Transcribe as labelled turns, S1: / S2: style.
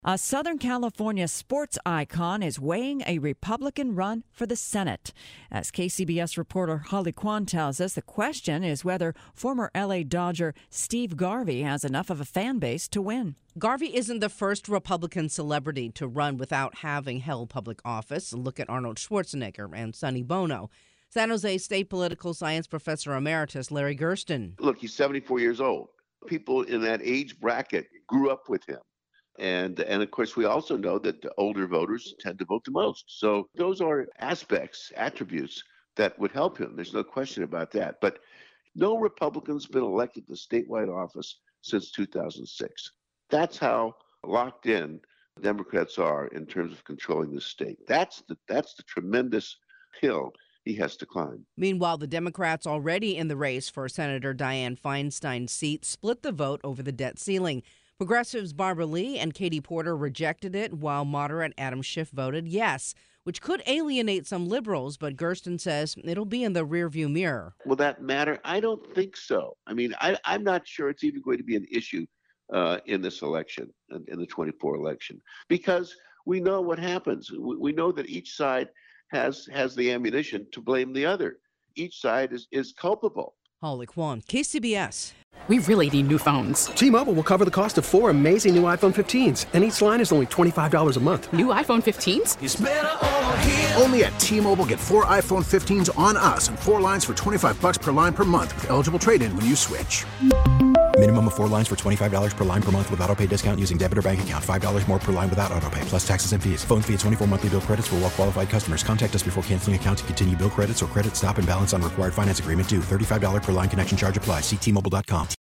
S1: A Southern California sports icon is weighing a Republican run for the Senate. As KCBS reporter Holly Kwan tells us, the question is whether former L.A. Dodger Steve Garvey has enough of a fan base to win.
S2: Garvey isn't the first Republican celebrity to run without having held public office. Look at Arnold Schwarzenegger and Sonny Bono. San Jose State political science professor emeritus Larry Gersten.
S3: Look, he's 74 years old. People in that age bracket grew up with him. And of course, we also know that the older voters tend to vote the most. So those are attributes that would help him. There's no question about that. But no Republican's been elected to statewide office since 2006. That's how locked in Democrats are in terms of controlling the state. That's the tremendous hill he has to climb.
S2: Meanwhile, the Democrats already in the race for Senator Dianne Feinstein's seat split the vote over the debt ceiling. Progressives Barbara Lee and Katie Porter rejected it, while moderate Adam Schiff voted yes, which could alienate some liberals, but Gersten says it'll be in the rearview mirror.
S3: Will that matter? I don't think so. I mean, I'm not sure it's even going to be an issue in this election, in the 24 election, because we know what happens. We know that each side has the ammunition to blame the other. Each side is culpable.
S2: Holly Kwan, KCBS.
S4: We really need new phones.
S5: T-Mobile will cover the cost of 4 amazing new iPhone 15s, and each line is only $25 a month.
S4: New iPhone 15s?
S6: It's better over here. Only at T-Mobile, get 4 iPhone 15s on us and 4 lines for $25 per line per month with eligible trade-in when you switch.
S7: Minimum of 4 lines for $25 per line per month with autopay discount using debit or bank account. $5 more per line without autopay, plus taxes and fees. Phone fee at 24 monthly bill credits for well-qualified customers. Contact us before canceling account to continue bill credits or credit stop and balance on required finance agreement due. $35 per line connection charge applies. See T-Mobile.com.